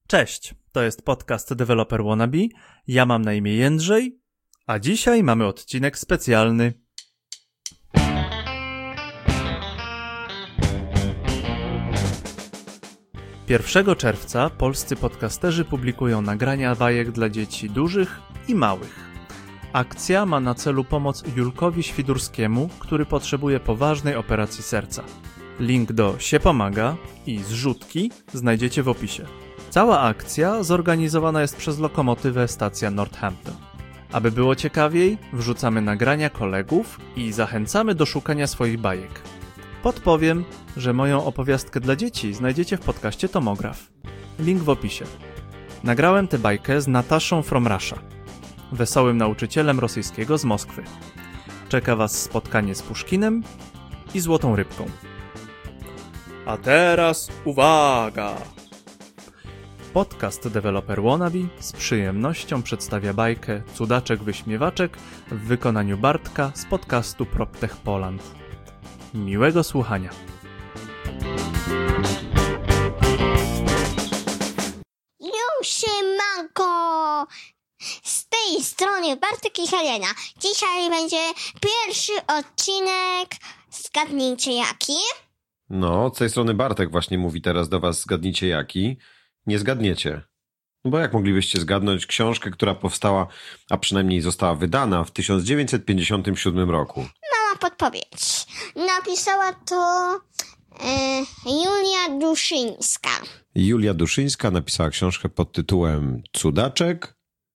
Cześć, to jest podcast Developer Wannabe, ja mam na imię Jędrzej, a dzisiaj mamy odcinek specjalny. Pierwszego czerwca polscy podcasterzy publikują nagrania bajek dla dzieci dużych i małych. Akcja ma na celu pomoc Julkowi Świdurskiemu, który potrzebuje poważnej operacji serca. Link do Sie Pomaga i zrzutki znajdziecie w opisie. Cała akcja zorganizowana jest przez Lokomotywę Stacja Northampton. Aby było ciekawiej, wrzucamy nagrania kolegów i zachęcamy do szukania swoich bajek. Podpowiem, że moją opowiastkę dla dzieci znajdziecie w podcaście Tomograf. Link w opisie. Nagrałem tę bajkę z Nataszą from Russia, wesołym nauczycielem rosyjskiego z Moskwy. Czeka was spotkanie z Puszkinem i Złotą Rybką. A teraz uwaga! Podcast Developer Wannabe z przyjemnością przedstawia bajkę Cudaczek Wyśmiewaczek w wykonaniu Bartka z podcastu PropTech Poland. Miłego słuchania. Siemanko! Z tej strony Bartek i Helena. Dzisiaj będzie pierwszy odcinek. Zgadnijcie jaki? No, z tej strony Bartek właśnie mówi teraz do was, zgadnijcie jaki. Nie zgadniecie. No bo jak moglibyście zgadnąć książkę, która powstała, a przynajmniej została wydana w 1957 roku? Mała podpowiedź. Napisała to Julia Duszyńska. Julia Duszyńska napisała książkę pod tytułem Cudaczek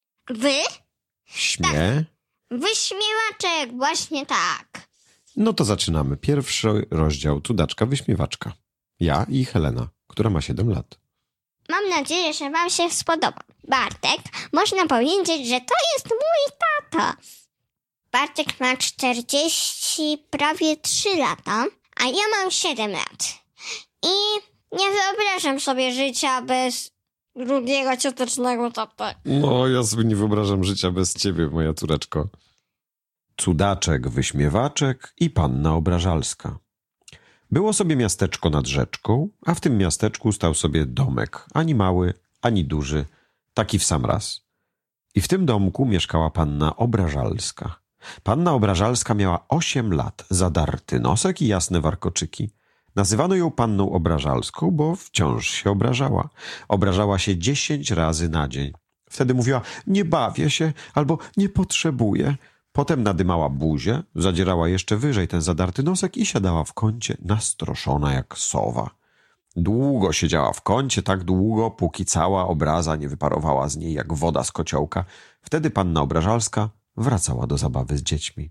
Wyśmiewaczek, właśnie tak. No to zaczynamy. Pierwszy rozdział Cudaczka Wyśmiewaczka. Ja i Helena, która ma 7 lat. Mam nadzieję, że wam się spodoba. Bartek, można powiedzieć, że to jest mój tata. Bartek ma 40, prawie 3 lata, a ja mam 7 lat. I nie wyobrażam sobie życia bez drugiego ciotecznego taty. No, ja sobie nie wyobrażam życia bez ciebie, moja córeczko. Cudaczek Wyśmiewaczek i Panna Obrażalska. Było sobie miasteczko nad rzeczką, a w tym miasteczku stał sobie domek, ani mały, ani duży, taki w sam raz. I w tym domku mieszkała Panna Obrażalska. Panna Obrażalska miała 8 lat, zadarty nosek i jasne warkoczyki. Nazywano ją Panną Obrażalską, bo wciąż się obrażała. Obrażała się 10 razy na dzień. Wtedy mówiła, nie bawię się albo nie potrzebuję. Potem nadymała buzię, zadzierała jeszcze wyżej ten zadarty nosek i siadała w kącie nastroszona jak sowa. Długo siedziała w kącie, tak długo, póki cała obraza nie wyparowała z niej jak woda z kociołka. Wtedy Panna Obrażalska wracała do zabawy z dziećmi.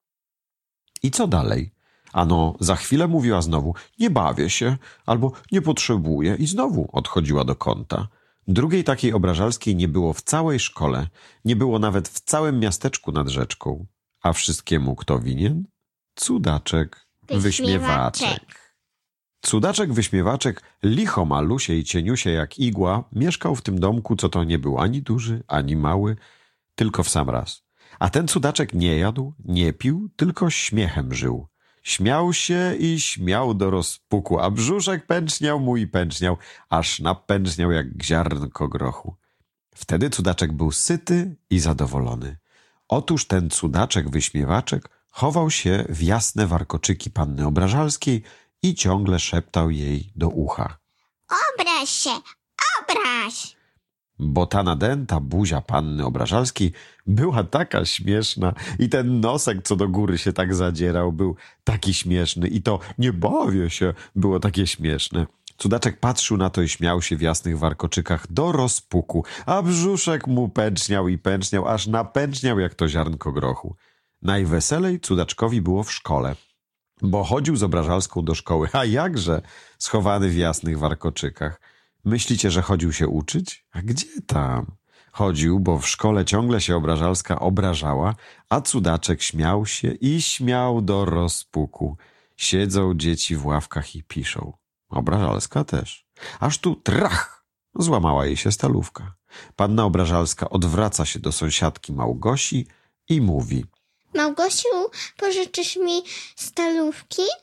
I co dalej? Ano, za chwilę mówiła znowu, nie bawię się, albo nie potrzebuję i znowu odchodziła do kąta. Drugiej takiej Obrażalskiej nie było w całej szkole, nie było nawet w całym miasteczku nad rzeczką. A wszystkiemu kto winien? Cudaczek Wyśmiewaczek. Cudaczek Wyśmiewaczek, licho malusie i cieniusie jak igła, mieszkał w tym domku, co to nie był ani duży, ani mały, tylko w sam raz. A ten cudaczek nie jadł, nie pił, tylko śmiechem żył. Śmiał się i śmiał do rozpuku, a brzuszek pęczniał mu i pęczniał, aż napęczniał jak ziarnko grochu. Wtedy cudaczek był syty i zadowolony. Otóż ten cudaczek Wyśmiewaczek chował się w jasne warkoczyki Panny Obrażalskiej i ciągle szeptał jej do ucha. Obraź się, obraź! Bo ta nadęta buzia Panny Obrażalskiej była taka śmieszna i ten nosek, co do góry się tak zadzierał, był taki śmieszny i to nie bawię się było takie śmieszne. Cudaczek patrzył na to i śmiał się w jasnych warkoczykach do rozpuku, a brzuszek mu pęczniał i pęczniał, aż napęczniał jak to ziarnko grochu. Najweselej cudaczkowi było w szkole, bo chodził z Obrażalską do szkoły, a jakże schowany w jasnych warkoczykach. Myślicie, że chodził się uczyć? A gdzie tam? Chodził, bo w szkole ciągle się Obrażalska obrażała, a cudaczek śmiał się i śmiał do rozpuku. Siedzą dzieci w ławkach i piszą. Obrażalska też. Aż tu trach! Złamała jej się stalówka. Panna Obrażalska odwraca się do sąsiadki Małgosi i mówi. Małgosiu, pożyczysz mi stalówki?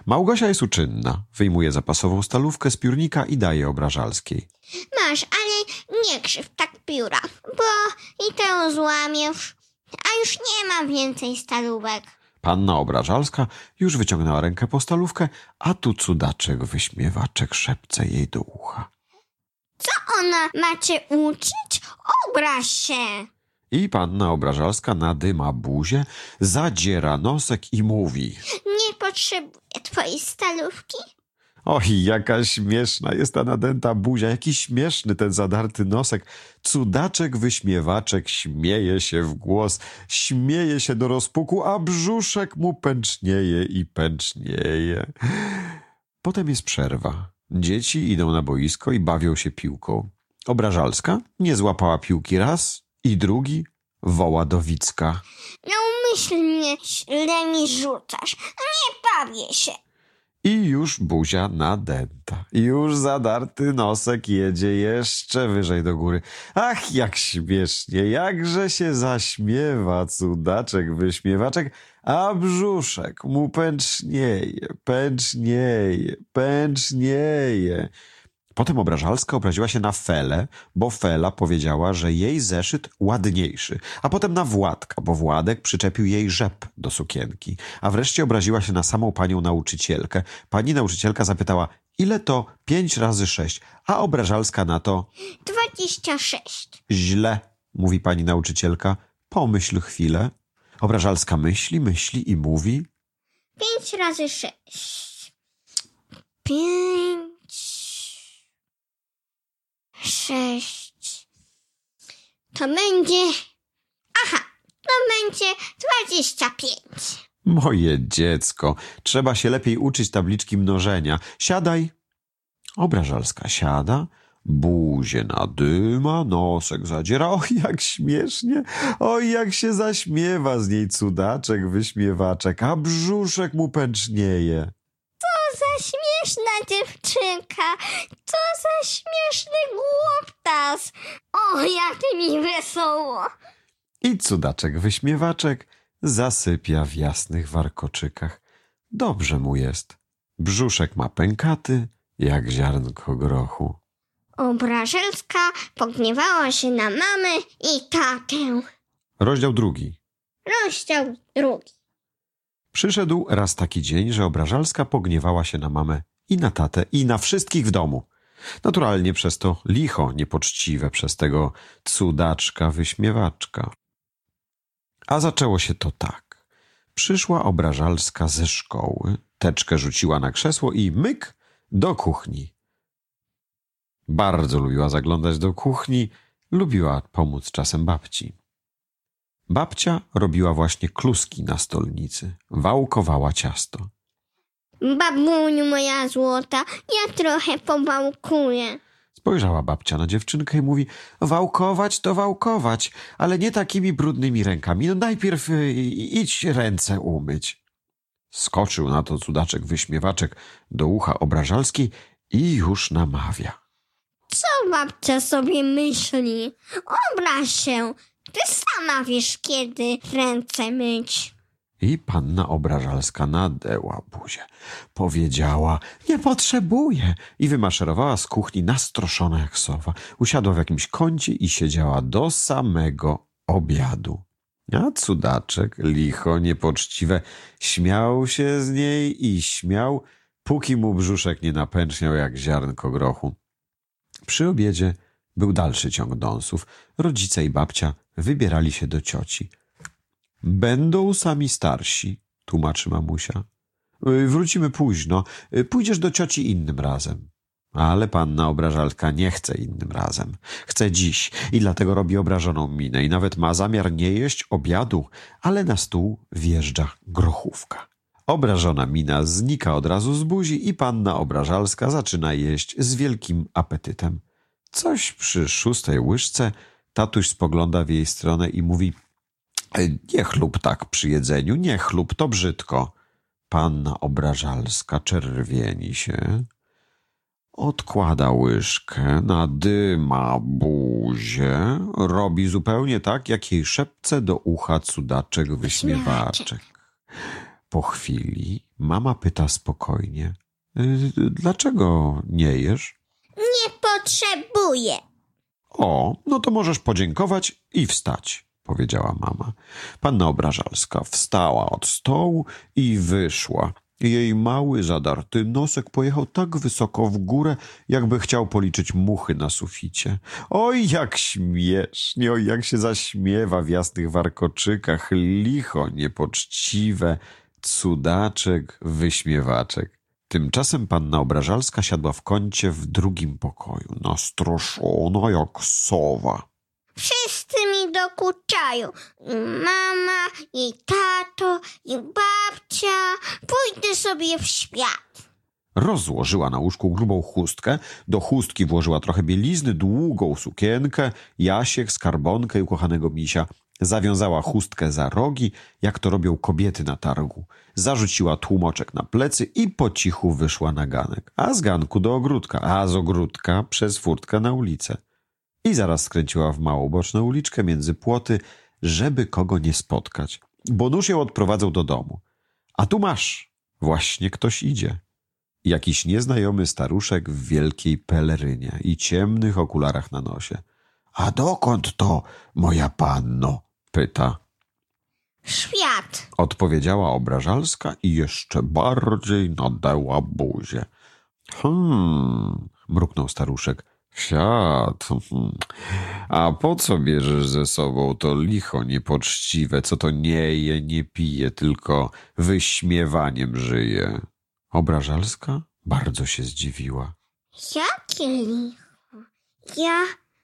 Małgosia jest uczynna. Wyjmuje zapasową stalówkę z piórnika i daje Obrażalskiej. Masz, ale nie krzyw tak pióra, bo i tę złamiesz, a już nie ma więcej stalówek. Panna Obrażalska już wyciągnęła rękę po stalówkę, a tu cudaczek wyśmiewaczek szepce jej do ucha. Co ona ma cię uczyć? Obraź się! I panna Obrażalska nadyma buzię, zadziera nosek i mówi: Nie potrzebuję twojej stalówki. Oj, jaka śmieszna jest ta nadęta buzia, jaki śmieszny ten zadarty nosek. Cudaczek wyśmiewaczek śmieje się w głos, śmieje się do rozpuku, a brzuszek mu pęcznieje i pęcznieje. Potem jest przerwa. Dzieci idą na boisko i bawią się piłką. Obrażalska nie złapała piłki raz i drugi, woła do Wicka. Naumyślnie źle mi rzucasz. Nie bawię się. I już buzia nadęta. Już zadarty nosek jedzie jeszcze wyżej do góry. Ach, jak śmiesznie, jakże się zaśmiewa cudaczek wyśmiewaczek, a brzuszek mu pęcznieje, pęcznieje, pęcznieje. Potem Obrażalska obraziła się na Felę, bo Fela powiedziała, że jej zeszyt ładniejszy, a potem na Władka, bo Władek przyczepił jej rzep do sukienki, a wreszcie obraziła się na samą panią nauczycielkę. Pani nauczycielka zapytała, ile to 5 razy 6, a Obrażalska na to 26. Źle, mówi pani nauczycielka, pomyśl chwilę. Obrażalska myśli i mówi 5 razy 6. 5... 6. To będzie... Aha, to będzie 25. Moje dziecko, trzeba się lepiej uczyć tabliczki mnożenia. Siadaj. Obrażalska siada, buzię nadyma, nosek zadziera. Oj, jak śmiesznie, oj, jak się zaśmiewa z niej cudaczek wyśmiewaczek, a brzuszek mu pęcznieje. Co za śmieszna dziewczynka! Co za śmieszny głuptas! O, jak mi wesoło! I cudaczek wyśmiewaczek zasypia w jasnych warkoczykach. Dobrze mu jest. Brzuszek ma pękaty, jak ziarnko grochu. Obrażalska pogniewała się na mamę i tatę. Rozdział 2. Rozdział 2. Przyszedł raz taki dzień, że Obrażalska pogniewała się na mamę i na tatę i na wszystkich w domu. Naturalnie przez to licho niepoczciwe, przez tego cudaczka wyśmiewaczka. A zaczęło się to tak. Przyszła Obrażalska ze szkoły, teczkę rzuciła na krzesło i myk do kuchni. Bardzo lubiła zaglądać do kuchni, lubiła pomóc czasem babci. Babcia robiła właśnie kluski na stolnicy, wałkowała ciasto. Babuniu moja złota, ja trochę powałkuję. Spojrzała babcia na dziewczynkę i mówi, wałkować to wałkować, ale nie takimi brudnymi rękami. No najpierw idź ręce umyć. Skoczył na to cudaczek wyśmiewaczek do ucha Obrażalskiej i już namawia. Co babcia sobie myśli? Obraź się. Ty sama wiesz, kiedy ręce myć. I panna Obrażalska nadęła buzię. Powiedziała, nie potrzebuję. I wymaszerowała z kuchni nastroszona jak sowa. Usiadła w jakimś kącie i siedziała do samego obiadu. A cudaczek, licho, niepoczciwe, śmiał się z niej i śmiał, póki mu brzuszek nie napęczniał jak ziarnko grochu. Przy obiedzie był dalszy ciąg dąsów. Rodzice i babcia wybierali się do cioci. Będą sami starsi, tłumaczy mamusia. Wrócimy późno. Pójdziesz do cioci innym razem. Ale panna Obrażalska nie chce innym razem. Chce dziś i dlatego robi obrażoną minę i nawet ma zamiar nie jeść obiadu, ale na stół wjeżdża grochówka. Obrażona mina znika od razu z buzi i panna Obrażalska zaczyna jeść z wielkim apetytem. Coś przy 6. łyżce tatuś spogląda w jej stronę i mówi: nie chlub tak przy jedzeniu, nie chlub, to brzydko. Panna Obrażalska czerwieni się, odkłada łyżkę, nadyma buzię, robi zupełnie tak, jak jej szepce do ucha cudaczek wyśmiewaczek. Po chwili mama pyta spokojnie: dlaczego nie jesz? Nie potrzebuję. O, no to możesz podziękować i wstać, powiedziała mama. Panna Obrażalska wstała od stołu i wyszła. Jej mały, zadarty nosek pojechał tak wysoko w górę, jakby chciał policzyć muchy na suficie. Oj, jak śmiesznie, oj, jak się zaśmiewa w jasnych warkoczykach, licho, niepoczciwe, cudaczek, wyśmiewaczek. Tymczasem panna Obrażalska siadła w kącie w drugim pokoju, nastroszona jak sowa. Wszyscy mi dokuczają. I mama, i tato, i babcia. Pójdę sobie w świat. Rozłożyła na łóżku grubą chustkę, do chustki włożyła trochę bielizny, długą sukienkę, jasiek, skarbonkę i ukochanego misia. Zawiązała chustkę za rogi, jak to robią kobiety na targu. Zarzuciła tłumoczek na plecy i po cichu wyszła na ganek. A z ganku do ogródka, a z ogródka przez furtkę na ulicę. I zaraz skręciła w małą boczną uliczkę między płoty, żeby kogo nie spotkać, bo nóż ją odprowadzał do domu. A tu masz, właśnie ktoś idzie. Jakiś nieznajomy staruszek w wielkiej pelerynie i ciemnych okularach na nosie. A dokąd to, moja panno? Pyta. Świat. Odpowiedziała Obrażalska i jeszcze bardziej nadęła buzię. Mruknął staruszek. Świat. A po co bierzesz ze sobą to licho niepoczciwe, co to nie je, nie pije, tylko wyśmiewaniem żyje? Obrażalska bardzo się zdziwiła. Jakie licho? Ja...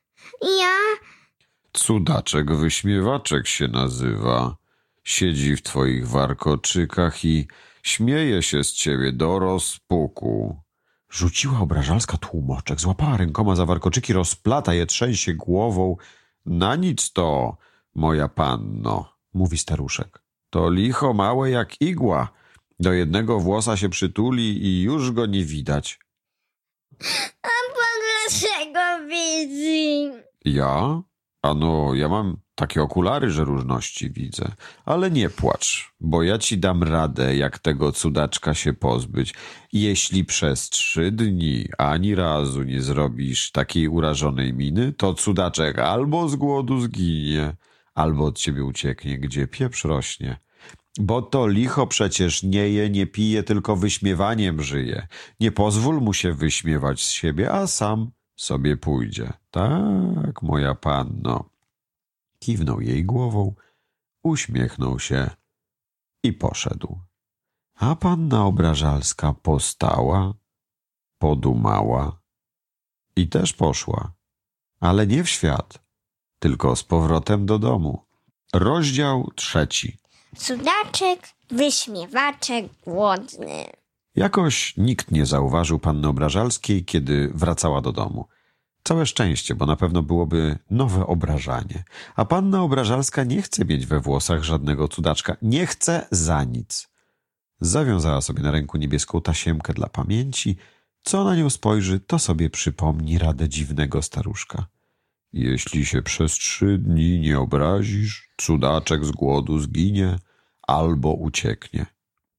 Cudaczek wyśmiewaczek się nazywa. Siedzi w twoich warkoczykach i śmieje się z ciebie do rozpuku. Rzuciła Obrażalska tłumoczek, złapała rękoma za warkoczyki, rozplata je, trzęsie głową. Na nic to, moja panno, mówi staruszek. To licho małe jak igła. Do jednego włosa się przytuli i już go nie widać. A pan dlaczego widzi? Ja? Ano, ja mam takie okulary, że różności widzę. Ale nie płacz, bo ja ci dam radę, jak tego cudaczka się pozbyć. Jeśli przez 3 dni ani razu nie zrobisz takiej urażonej miny, to cudaczek albo z głodu zginie, albo od ciebie ucieknie, gdzie pieprz rośnie. Bo to licho przecież nie je, nie pije, tylko wyśmiewaniem żyje. Nie pozwól mu się wyśmiewać z siebie, a sam sobie pójdzie. Tak, moja panno. Kiwnął jej głową, uśmiechnął się i poszedł. A panna Obrażalska postała, podumała i też poszła. Ale nie w świat, tylko z powrotem do domu. Rozdział 3. Cudaczek, wyśmiewaczek, głodny. Jakoś nikt nie zauważył panny Obrażalskiej, kiedy wracała do domu. Całe szczęście, bo na pewno byłoby nowe obrażanie. A panna Obrażalska nie chce mieć we włosach żadnego cudaczka. Nie chce za nic. Zawiązała sobie na ręku niebieską tasiemkę dla pamięci. Co na nią spojrzy, to sobie przypomni radę dziwnego staruszka. Jeśli się przez 3 dni nie obrazisz, cudaczek z głodu zginie albo ucieknie.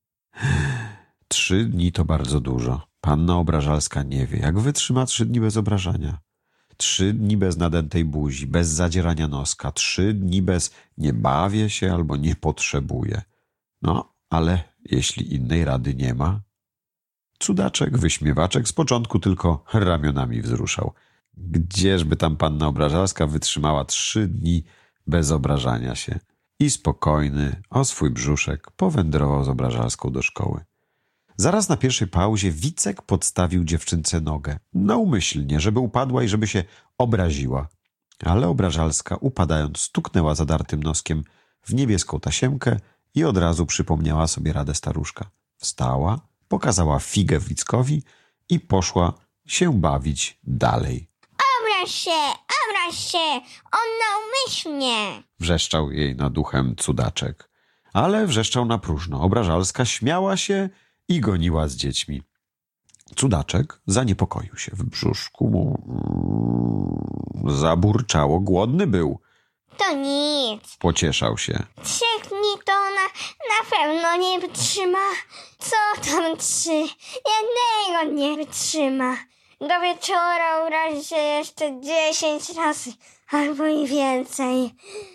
3 dni to bardzo dużo. Panna Obrażalska nie wie, jak wytrzyma 3 dni bez obrażania. 3 dni bez nadętej buzi, bez zadzierania noska. 3 dni bez nie bawię się albo nie potrzebuję. No, ale jeśli innej rady nie ma... Cudaczek, wyśmiewaczek z początku tylko ramionami wzruszał. Gdzieżby tam panna Obrażalska wytrzymała 3 dni bez obrażania się. I spokojny o swój brzuszek powędrował z Obrażalską do szkoły. Zaraz na pierwszej pauzie Wicek podstawił dziewczynce nogę. Naumyślnie, żeby upadła i żeby się obraziła. Ale Obrażalska, upadając, stuknęła zadartym noskiem w niebieską tasiemkę i od razu przypomniała sobie radę staruszka. Wstała, pokazała figę Wickowi i poszła się bawić dalej. Obraź się, on naumyślnie. Wrzeszczał jej nad uchem cudaczek. Ale wrzeszczał na próżno. Obrażalska śmiała się i goniła z dziećmi. Cudaczek zaniepokoił się. W brzuszku mu zaburczało. Głodny był. To nic. Pocieszał się. 3 dni to na pewno nie wytrzyma. Co tam 3? Jednego nie wytrzyma. Do wieczora urazi się jeszcze 10 razy. Albo i więcej.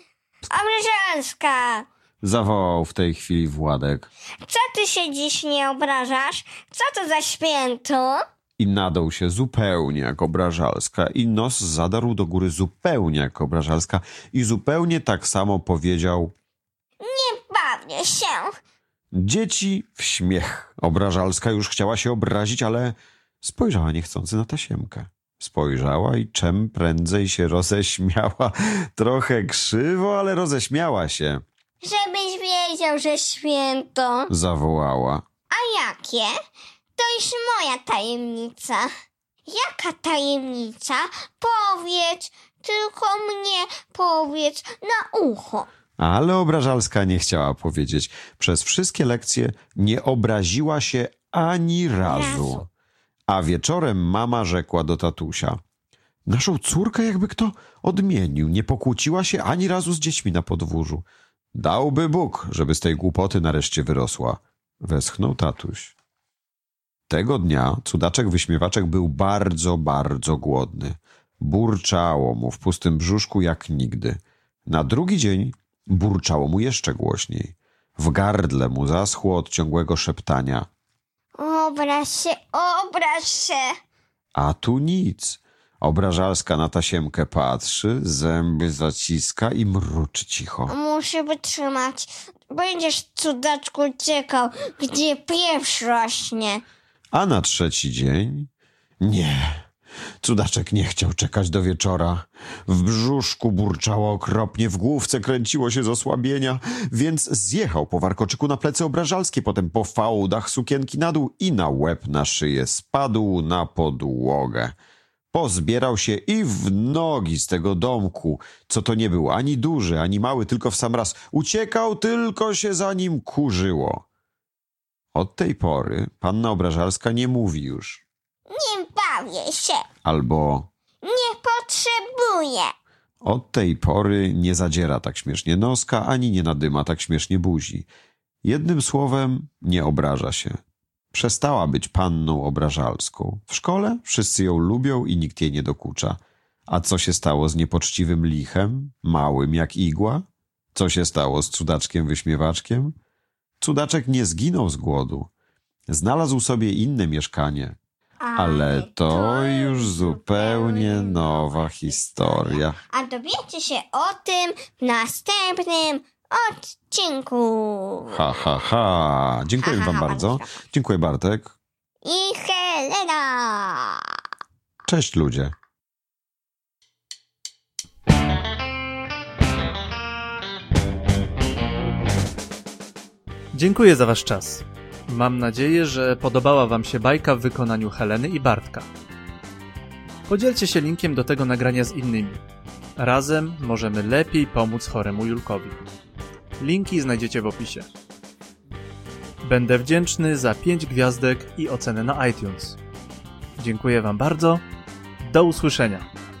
Obrażalska! Zawołał w tej chwili Władek. Co ty się dziś nie obrażasz? Co to za święto? I nadął się zupełnie jak Obrażalska i nos zadarł do góry zupełnie jak Obrażalska i zupełnie tak samo powiedział: Nie bawię się. Dzieci w śmiech. Obrażalska już chciała się obrazić, ale spojrzała niechcący na tasiemkę. Spojrzała i czem prędzej się roześmiała. Trochę krzywo, ale roześmiała się. Żebyś wiedział, że święto. Zawołała. A jakie? To już moja tajemnica. Jaka tajemnica? Powiedz, tylko mnie powiedz na ucho. Ale Obrażalska nie chciała powiedzieć. Przez wszystkie lekcje nie obraziła się ani razu. A wieczorem mama rzekła do tatusia: naszą córkę jakby kto odmienił. Nie pokłóciła się ani razu z dziećmi na podwórzu. Dałby Bóg, żeby z tej głupoty nareszcie wyrosła. Westchnął tatuś. Tego dnia cudaczek wyśmiewaczek był bardzo, bardzo głodny. Burczało mu w pustym brzuszku jak nigdy. Na drugi dzień burczało mu jeszcze głośniej. W gardle mu zaschło od ciągłego szeptania. Obraź się, obraź się. A tu nic. Obrażalska na tasiemkę patrzy, zęby zaciska i mruczy cicho. Muszę wytrzymać. Będziesz, cudaczku, uciekał, gdzie pieprz rośnie. A na trzeci dzień? Nie. Cudaczek nie chciał czekać do wieczora. W brzuszku burczało okropnie, w główce kręciło się z osłabienia, więc zjechał po warkoczyku na plecy Obrażalskie, potem po fałdach sukienki na dół i na łeb na szyję spadł na podłogę. Pozbierał się i w nogi z tego domku, co to nie był ani duży, ani mały, tylko w sam raz. Uciekał, tylko się za nim kurzyło. Od tej pory panna Obrażalska nie mówi już. Nie bawię się. Albo Nie potrzebuję. od tej pory nie zadziera tak śmiesznie noska, ani nie nadyma tak śmiesznie buzi. Jednym słowem, nie obraża się. Przestała być panną Obrażalską. W szkole wszyscy ją lubią i nikt jej nie dokucza. A co się stało z niepoczciwym lichem, małym jak igła? Co się stało z cudaczkiem wyśmiewaczkiem? Cudaczek nie zginął z głodu. Znalazł sobie inne mieszkanie. Ale to już zupełnie nowa historia. A dowiecie się o tym w następnym odcinku. Ha, ha, ha. Dziękuję wam bardzo. Dziękuję, Bartek. I Helena. Cześć, ludzie. Dziękuję za wasz czas. Mam nadzieję, że podobała wam się bajka w wykonaniu Heleny i Bartka. Podzielcie się linkiem do tego nagrania z innymi. Razem możemy lepiej pomóc choremu Julkowi. Linki znajdziecie w opisie. Będę wdzięczny za 5 gwiazdek i ocenę na iTunes. Dziękuję wam bardzo. Do usłyszenia.